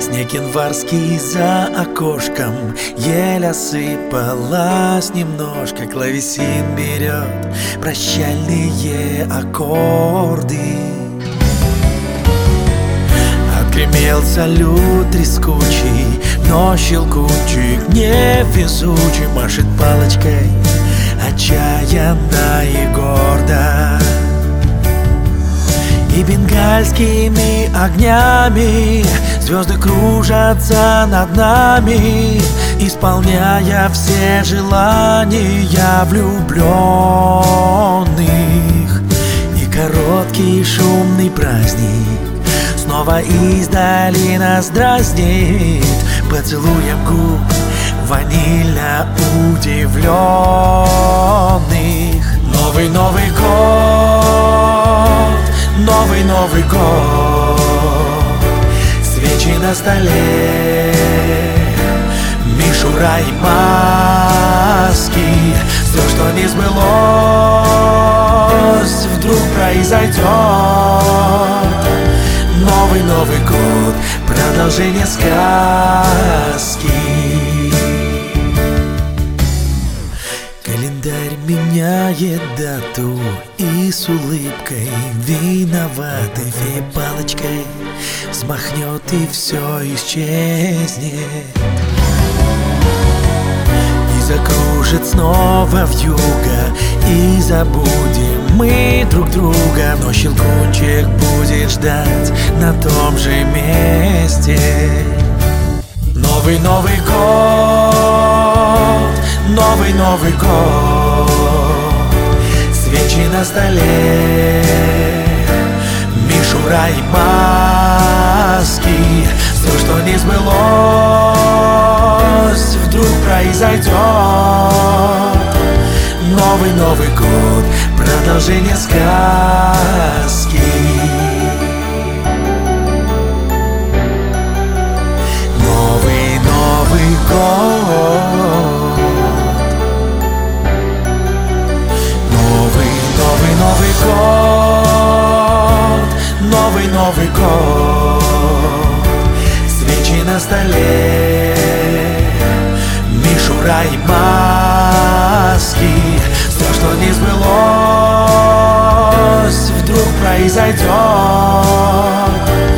Снег январский за окошком, ель осыпалась немножко, клавесин берет прощальные аккорды. Отгремел салют трескучий, но щелкучий, невезучий машет палочкой отчаянно и гордо. И бенгальскими огнями звезды кружатся над нами, исполняя все желания влюбленных. И короткий шумный праздник снова издали нас дразнит поцелуем губ ванильно удивленных. Новый год, Новый год, свечи на столе, мишура и маски. Все, что не сбылось, вдруг произойдет. Новый год, продолжение сказки. Календарь меняет дату и с улыбкой виноватой фея палочкой взмахнет и все исчезнет. И закружит снова вьюга, и забудем мы друг друга, но щелкунчик будет ждать на том же месте. Новый год, Новый год, свечи на столе, мишура и маски. Все, что не сбылось, вдруг произойдет. Новый год, продолжение сказки. Новый год, Новый год, Новый год, свечи на столе, мишура и маски. Все, что не сбылось, вдруг произойдет.